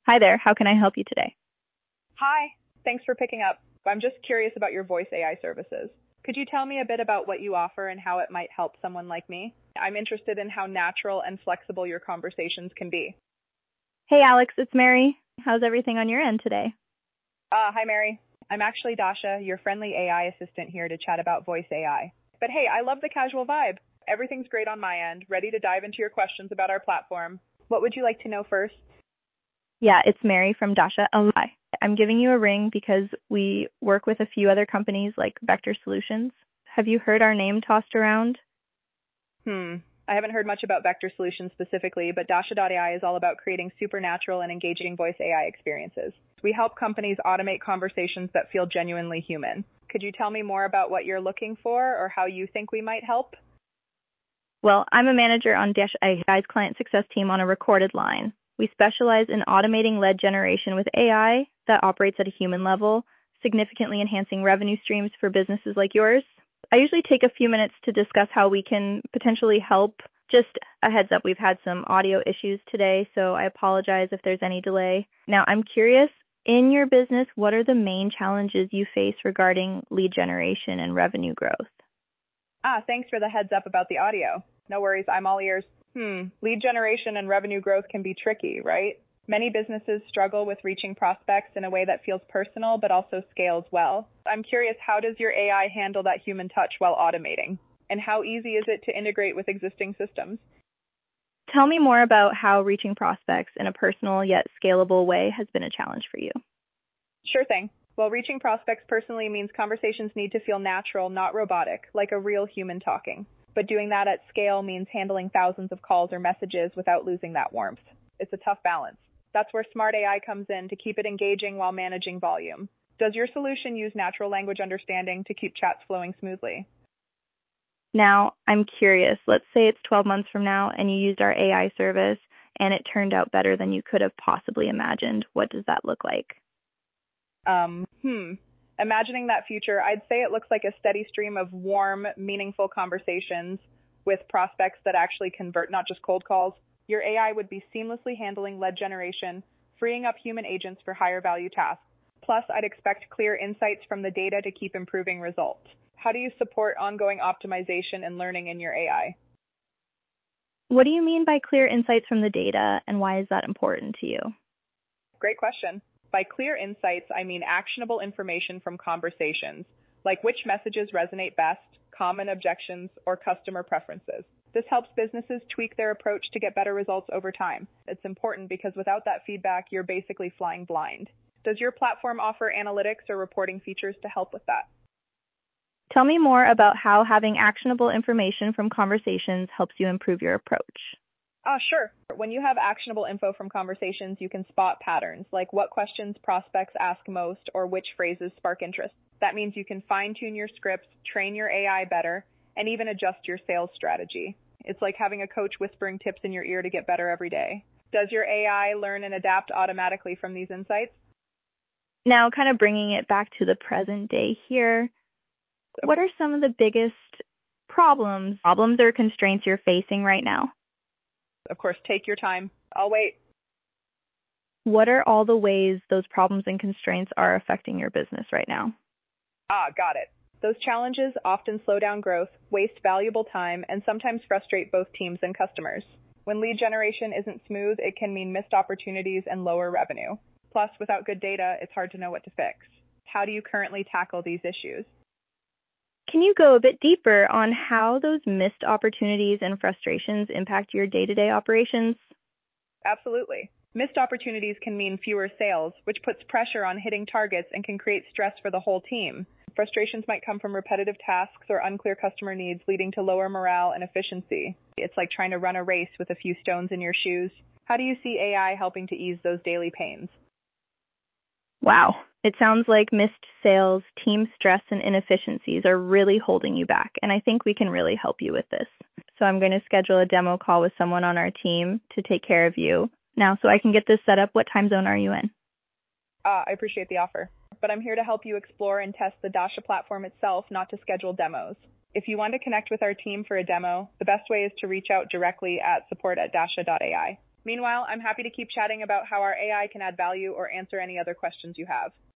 Hi there, how can I help you today? Hi, thanks for picking up. I'm just curious about your voice AI services. Could you tell me a bit about what you offer and how it might help someone like me? I'm interested in how natural and flexible your conversations can be. Hey Alex, it's Mary. How's everything on your end today? Hi, Mary. I'm actually Dasha, your friendly AI assistant here to chat about voice AI. But hey, I love the casual vibe. Everything's great on my end, ready to dive into your questions about our platform. What would you like to know first? Yeah, it's Mary from Dasha AI. I'm giving you a ring because we work with a few other companies like Vector Solutions. Have you heard our name tossed around? I haven't heard much about Vector Solutions specifically, but Dasha.ai is all about creating supernatural and engaging voice AI experiences. We help companies automate conversations that feel genuinely human. Could you tell me more about what you're looking for or how you think we might help? Well, I'm a manager on Dasha AI's client success team on a recorded line. We specialize in automating lead generation with AI that operates at a human level, significantly enhancing revenue streams for businesses like yours. I usually take a few minutes to discuss how we can potentially help. Just a heads up, we've had some audio issues today, so I apologize if there's any delay. Now, I'm curious, in your business, what are the main challenges you face regarding lead generation and revenue growth? Thanks for the heads up about the audio. No worries, I'm all ears. Lead generation and revenue growth can be tricky, right? Many businesses struggle with reaching prospects in a way that feels personal but also scales well. I'm curious, how does your AI handle that human touch while automating? And how easy is it to integrate with existing systems? Tell me more about how reaching prospects in a personal yet scalable way has been a challenge for you. Sure thing. Well, reaching prospects personally means conversations need to feel natural, not robotic, like a real human talking. But doing that at scale means handling thousands of calls or messages without losing that warmth. It's a tough balance. That's where smart AI comes in to keep it engaging while managing volume. Does your solution use natural language understanding to keep chats flowing smoothly? Now, I'm curious, let's say it's 12 months from now and you used our AI service and it turned out better than you could have possibly imagined. What does that look like? Imagining that future, I'd say it looks like a steady stream of warm, meaningful conversations with prospects that actually convert, not just cold calls. Your AI would be seamlessly handling lead generation, freeing up human agents for higher value tasks. Plus, I'd expect clear insights from the data to keep improving results. How do you support ongoing optimization and learning in your AI? What do you mean by clear insights from the data, and why is that important to you? Great question. By clear insights, I mean actionable information from conversations, like which messages resonate best, common objections, or customer preferences. This helps businesses tweak their approach to get better results over time. It's important because without that feedback, you're basically flying blind. Does your platform offer analytics or reporting features to help with that? Tell me more about how having actionable information from conversations helps you improve your approach. Sure. When you have actionable info from conversations, you can spot patterns, like what questions prospects ask most or which phrases spark interest. That means you can fine-tune your scripts, train your AI better, and even adjust your sales strategy. It's like having a coach whispering tips in your ear to get better every day. Does your AI learn and adapt automatically from these insights? Now, kind of bringing it back to the present day here, what are some of the biggest problems or constraints you're facing right now? Of course, take your time. I'll wait. What are all the ways those problems and constraints are affecting your business right now? Got it. Those challenges often slow down growth, waste valuable time, and sometimes frustrate both teams and customers. When lead generation isn't smooth, it can mean missed opportunities and lower revenue. Plus, without good data, it's hard to know what to fix. How do you currently tackle these issues? Can you go a bit deeper on how those missed opportunities and frustrations impact your day-to-day operations? Absolutely. Missed opportunities can mean fewer sales, which puts pressure on hitting targets and can create stress for the whole team. Frustrations might come from repetitive tasks or unclear customer needs, leading to lower morale and efficiency. It's like trying to run a race with a few stones in your shoes. How do you see AI helping to ease those daily pains? Wow. It sounds like missed sales, team stress, and inefficiencies are really holding you back, and I think we can really help you with this. So I'm going to schedule a demo call with someone on our team to take care of you. Now, so I can get this set up, what time zone are you in? I appreciate the offer, but I'm here to help you explore and test the Dasha platform itself, not to schedule demos. If you want to connect with our team for a demo, the best way is to reach out directly at support@dasha.ai. Meanwhile, I'm happy to keep chatting about how our AI can add value or answer any other questions you have.